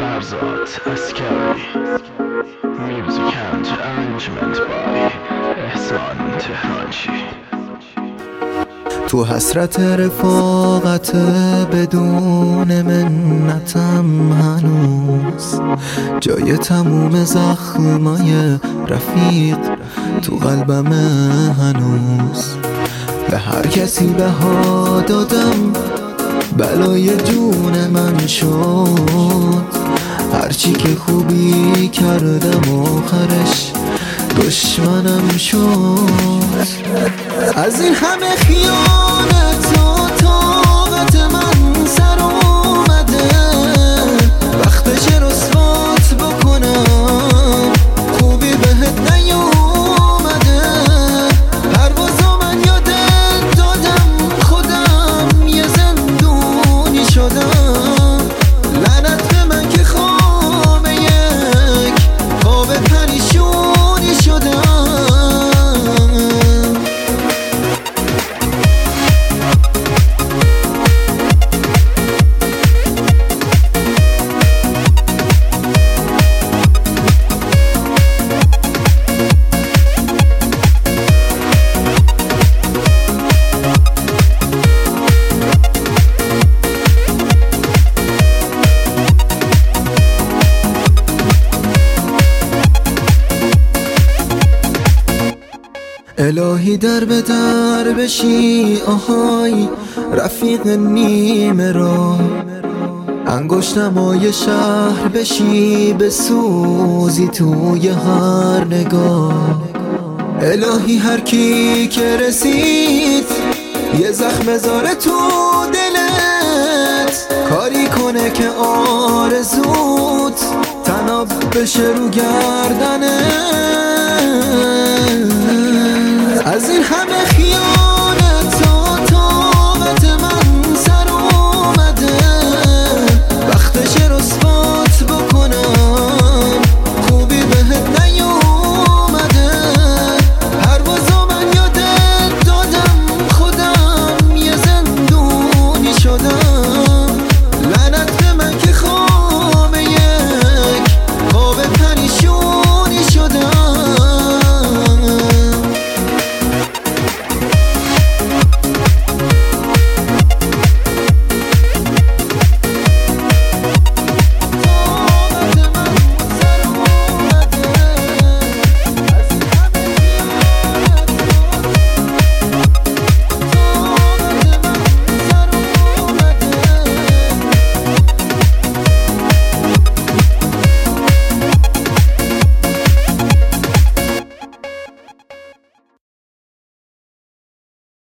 Farzad Askari. Music and arrangement by احسان تهرانچی. تو حسرت رفاقت بدون منتم هنوز جای تموم زخمای رفیق تو قلبم هنوز. به هر کسی بها دادم بلای جون من شد، هرچی که خوبی کردم آخرش دشمنم شد. از این همه خیانت و طاقت من سر اومده، وقتش رسوات بکنم خوبی بهت نیومده. پروازا من یادت دادم خودم یه زندونی شدم، لعنت به من که خواب یک خواب پریشونی شدم. الهی در به در بشی آهای رفیق نیمه را، انگشتمای شهر بشی بسوزی توی هر نگاه. الهی هر کی که رسید یه زخم بذاره تو دلت، کاری کنه که آرزوت تناب بشه رو گردنت. از این همه خیال